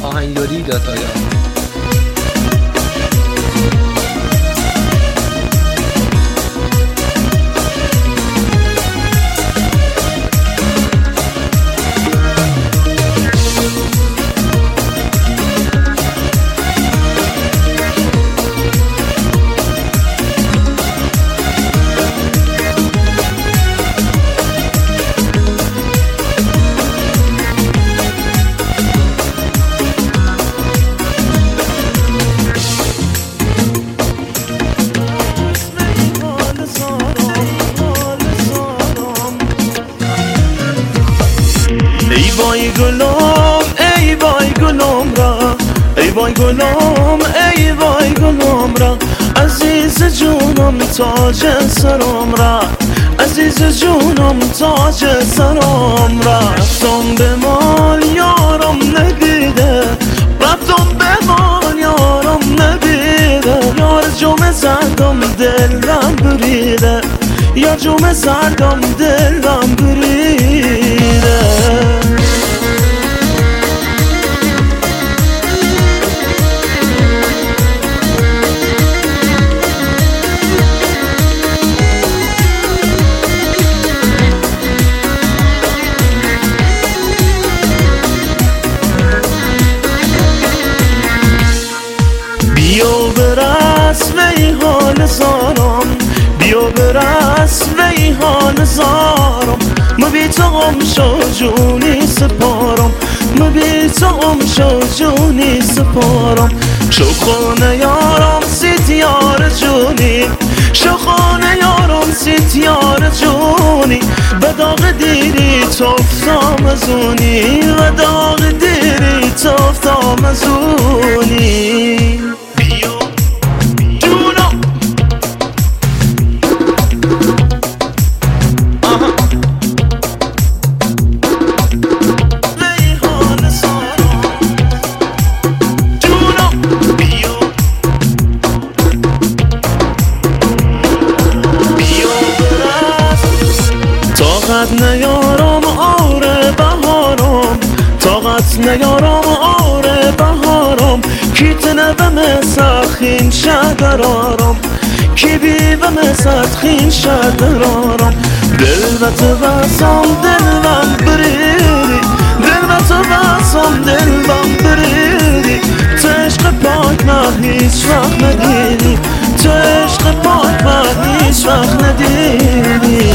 آهنگداری داتایا. ای وای گلم ای وای گلم را، ای وای گلم ای وای گلم را، عزیز جونم تاج سرم را، عزیز جونم تاج سرم را. رفتم به مال یارم ندیده، رفتم به مال یارم ندیده، یار جمع زردم دلم بریده، یا جمع زردم دلم بریده. بیا برس وی حال زارم، بیا برس وی حال زارم، بی تو غم شو جونی سپارم، بی تو غم شو جونی سپارم. شو خانه یارم سیتیار جونی، شو خانه یارم سیتیار جونی، به داغ دیری تفتم ازونی، به داغ دیری تفتم ازونی. طاقت نیارم آره بهارم، طاقت نیارم آره بهارم، کی تنبم سخین شدرارم، کی بیوم سخین شدرارم. دل و تو بسام دلم بریدی، دل و تو بسام دلم بریدی، تو عشق پاک من هیچ وقت ندیدی، تو عشق پاک من هیچ وقت ندیدی.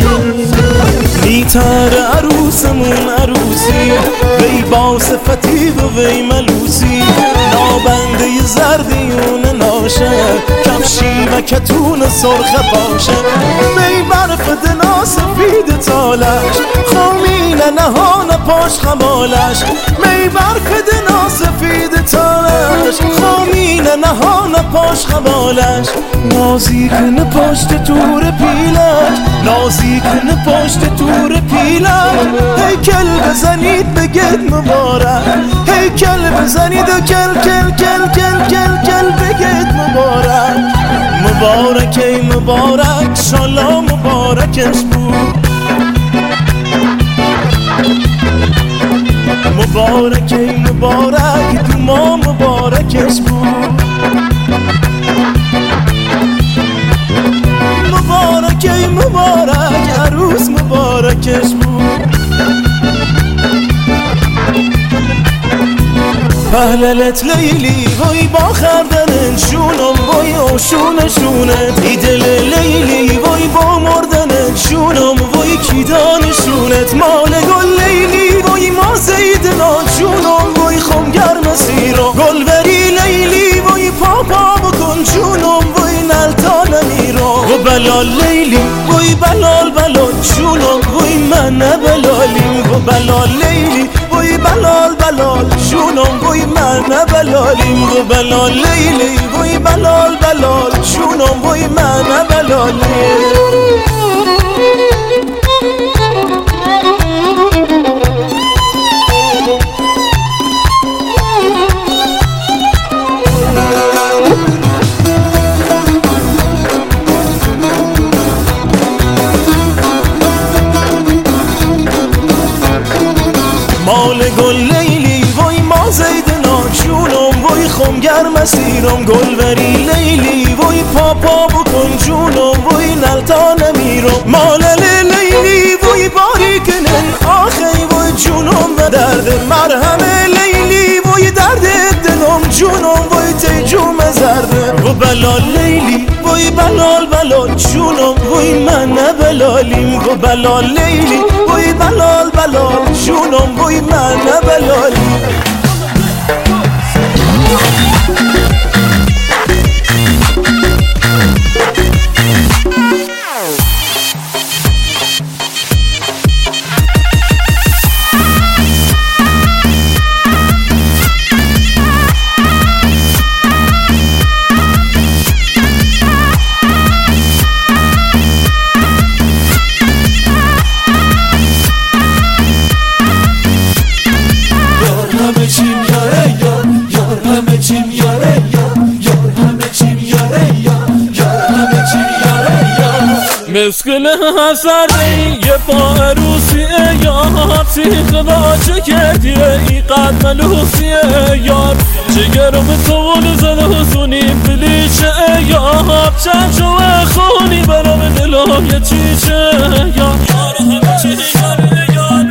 میتر عروسمون عروسی، وی با صفتی و وی ملوسی، نابنده زردیون ناشه، کفشی و کتون سرخ باشه، وی برف دنا سفید تالش، خامین نهان پاش خمالش، می برف دنا سفید تالش، خامین نهان پاش خمالش. نازی کنه پشت تور پیلک، نازی کنه پشت تور پیلک، هیکل بزنید بگید مبارک، هیکل بزنید و کل کل کل کل کل کل بگید مبارک. مبارک ای مبارک شالا مبارکش بود، مبارک ای مبارک دوما مبارکش بود، مبارک ای مبارک عروس مبارکش بود. پهللت لیلی وای با خردن شونم، وای آشون شونت ای دل لیلی وای با مردن شونم، وای کیدان شونت مال گل لیلی وای ما زیدنا شونم، وای خمگر مسیرا گل بری لیلی وای پاپا بکن شونم، وای نلتا نمیرا و بلال لیلی وای بلال بلال شونم، وای من بلالیم و بلال لیلی وای بلال بلال شونم، وای من بلالیم و بلال لیلی وای بلال بلال شونم، وای من بلالیم. مال گل لیلی وای ما زیده خم گرم مسیرم گلبری لیلی وی پاپا بکن جونم وی نلتا نمیرم مالل لیلی وی باری کنن آخی وی جونم و درد مرهم لیلی وی درد دلم جونم وی تیجوم زرده و بلال لیلی وی بلال بلال جونم وی من بلالیم و بلال لیلی وی بلال بلال جونم وی من بلالیم مسکل سردی یه پا عروسیه یار سیخلا چه کردیه ای قد ملوسیه یار جگرم طول زده حسونیم بلیچه یار چند شوه خونی برام دلای چیچه یار همه چی گره یار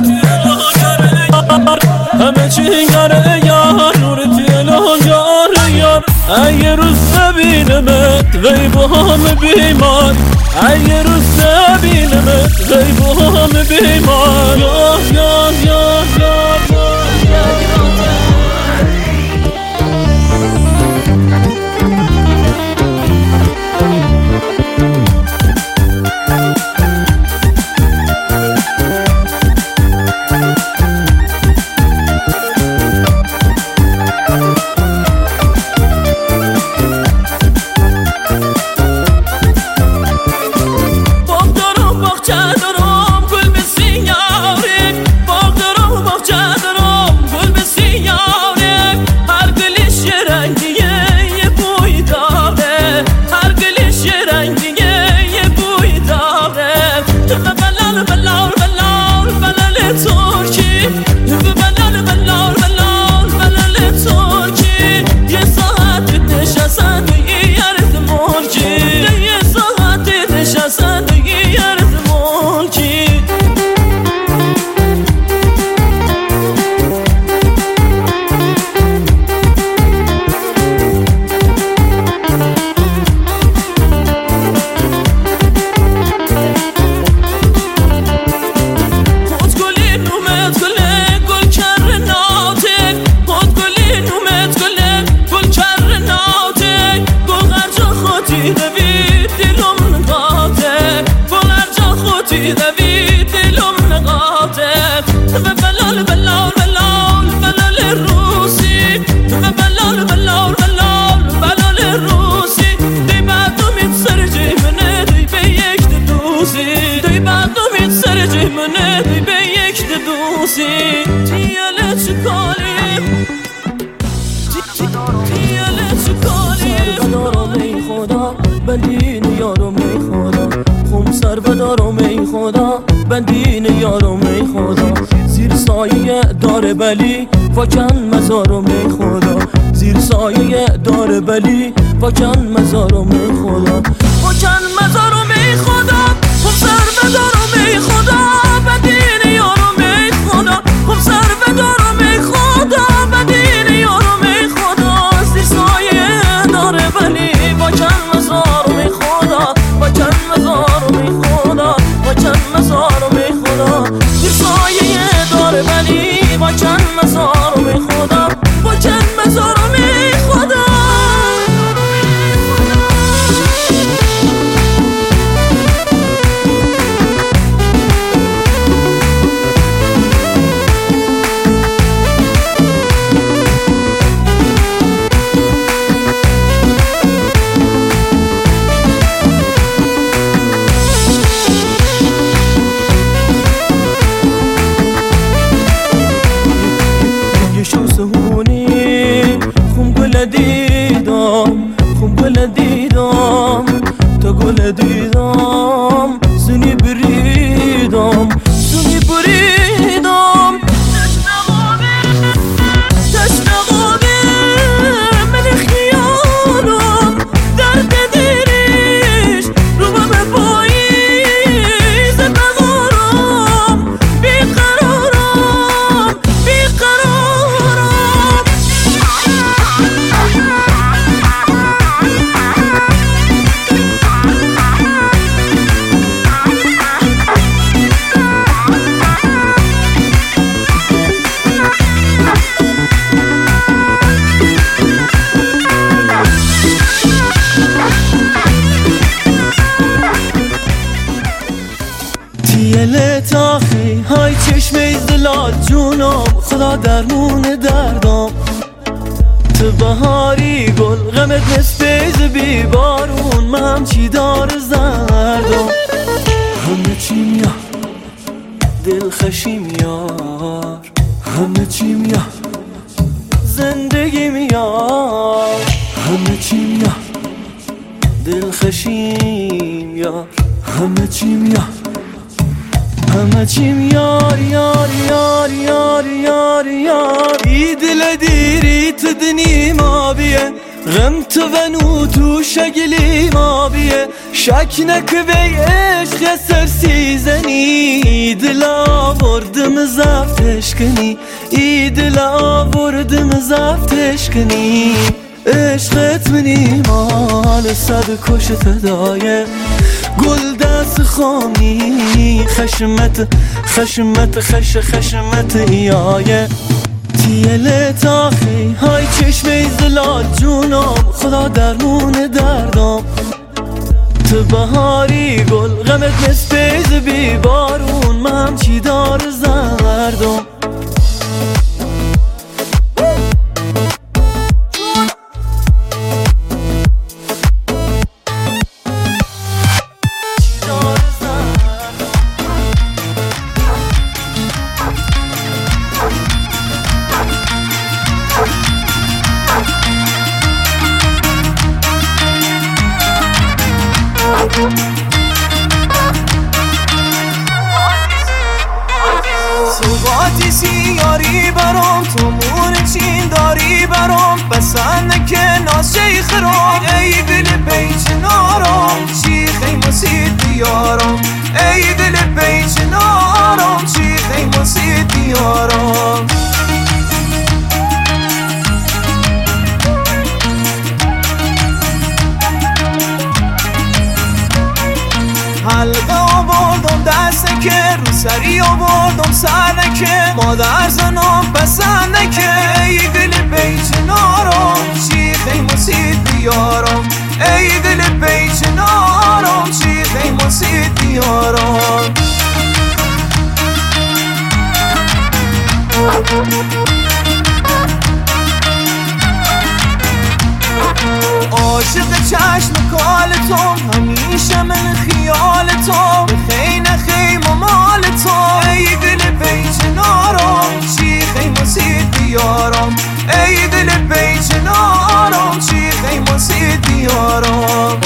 همه چی گره یار نور تیلا یار یار ای روز ببینمت غیب هم بیمار ای روز ببینمت غیب هم بیمار یار یار یار یار بندین یارم ای خدا خم سر بدارم ای خدا بندین یارم ای خدا زیر سایه دار بلی فکن مزارم ای خدا زیر سایه دار بلی فکن مزارم ای خدا فکن مزارم ای خدا خم سر بدارم ای خدا بندین یارم ای خدا خم سر بدارم ای خدا بندین یارم ای خدا زیر سایه دار بلی فکن مزارم ای خدا فکن مزارم ای خدا فکن مزارم ای خدا زیر سایه دار بلی فکن مزارم ای خدا فکن مزارم ای خدا تو گل دیدم سنی بریدم سنی بریدم تشنه قابل خدا درمون دردام. تو بهاری گل غمت نسپیز بی بارون، من همچی دار زردم. همه چیم یا دل خشیم یار، همه چیم یا زندگی میار، همه چیم یا دل خشیم یار، همه چیم یا همه چیم یار یار یار یار یار یار. ای دل دیری تو دنی ما بیه، غم تو ونو تو شگلی ما بیه. شک نکه بی عشق سرسی زنی، ای دل آوردم زفتش کنی، ای دل آوردم زفتش کنی. عشقت منی مال صد کشت دایه، گل دست خامی خشمت خشمت خشمت ایایه. تیله تاخی های چشمه زلال جونم، خدا درمون دردم. تو بهاری گل غمت نسپیز بی بارون، من همچی دار زردم. صبحاتی سیاری برام، تو مون چین داری برام. بسن که ناز شیخ رام، ای دل بیچ نارم شیخ ای مسید دیارم، ای دل بیچ نارم شیخ ای مسید دیارم. حلقه آوردم دست که رو سری آوردم سر که مادر زنم پسنده که. ای دل بیچ نارم شیخ ای مسید دیارم، ای دل بیچ نارم شیخ ای مسید دیارم. عاشق چشم کال تو، همیشه من خیال تو. خی نخی مال تو، ای دل بیچ نارم شیخ ای مسید دیارم، ای دل بیچ نارم شیخ ای مسید دیارم.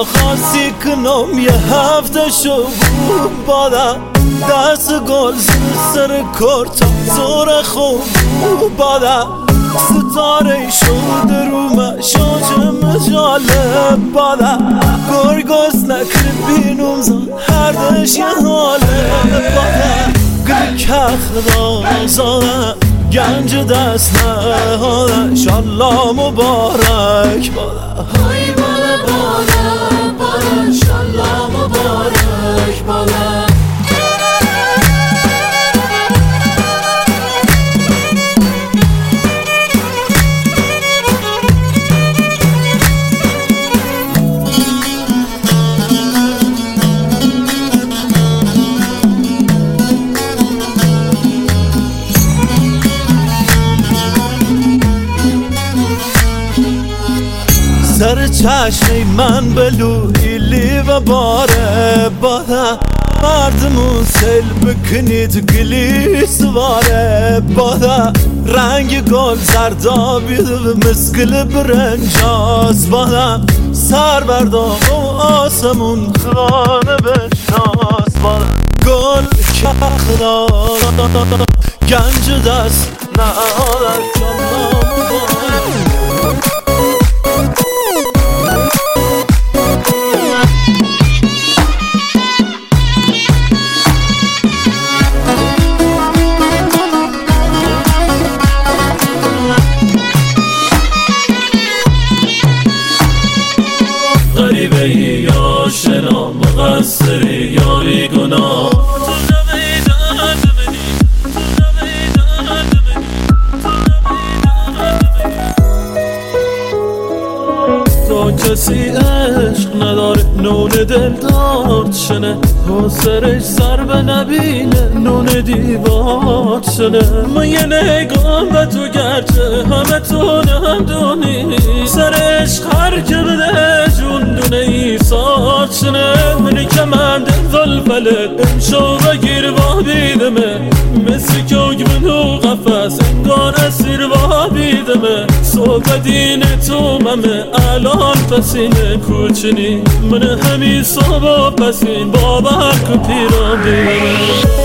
خواستی کنم یه هفته شو بادا دست گل سر کرتا زور خوب بادا ستاره شد رو مشاج مجاله بادا گرگاز نکر بینم زن هر دش یه حاله بادا گل کخ دازانه گنج دست نهاده شالله مبارک بادا های بالا بالا بالا شالله مبارک بالا سر چشمی من بلویلی و باره بادا مردمون سیل بکنید گلی سواره بادا رنگ گل زردابی مسکل برنجاز بادا سر بردام و آسمون خانه بشناس بادا گل کخ داد گنج دست نهادن شالله مبارک غریبه یا شنا مقصری یا بیگناه تو نبی درد منی تو نبی درد منی تو کسی عشق نداره نون دل داد شنه تو سرش سر به نبینه نون دیوار شنه من یه نگاه به تو گرچه همه تو نمدونی سرش هر که بده جون دونه ایساد شنه منی که من دل فلت امشو بگیر با بیدمه مثل که منو قفص انگار اسیر با بیدمه صبح دین تو ممه الان پسینه کوچنی من همی صبح پسین بابا که پیرام دیدمه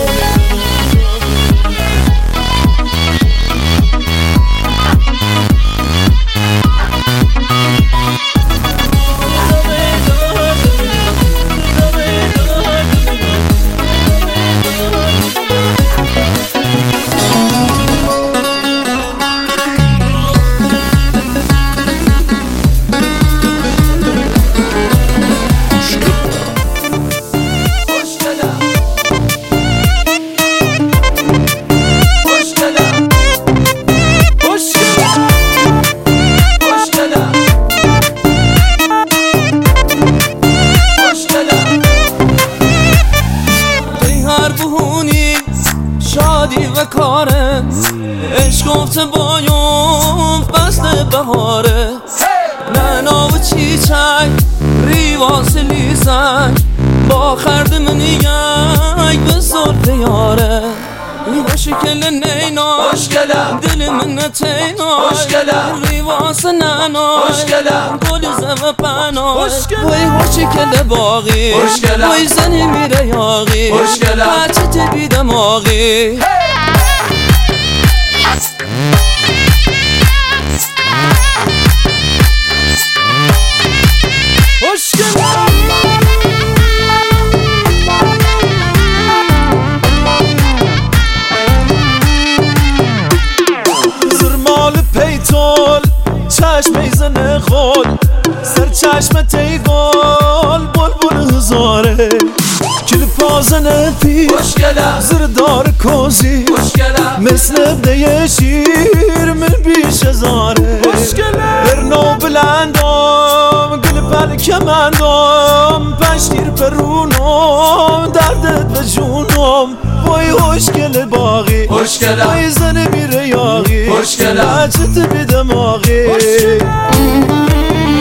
شادی و کاره عشق گفته بایم فصل بهاره نعنا و چیچک ریواز لیزک با خرد من یک به صرف یاره خوشگل نینای دل من تینای ریواز ننای گل زم پنای وی خوشگل باقی وی زنی میره یاقی بچه تبی دماغی چشم میزنه خود سر چشم تیگال بلبل هزاره کل پازنه پیش زردار کوزی مثل بده شیر من بیش هزاره برنو بلندم گل پل کمندم پشتیر پرونم دردت به جونم وای خوشگل باقی وای زن میره یاقی بچت بی دماغی